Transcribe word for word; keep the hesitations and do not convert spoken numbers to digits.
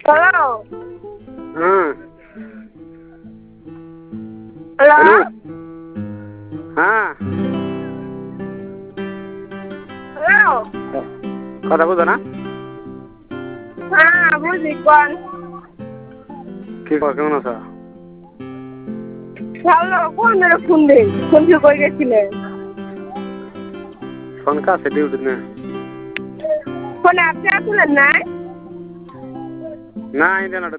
hello হ্যাঁ hello hello হ্যাঁ hello কথা বুঝো না হ্যাঁ বুঝি কোন কি কর কেমন আছো হ্যালো কোন মেরে ফোন দে ফোন কি করে গেছিলে ফোন কাছে ডিউটি না ফোনে আপনি আসলেন নাই না ইন্টারনেট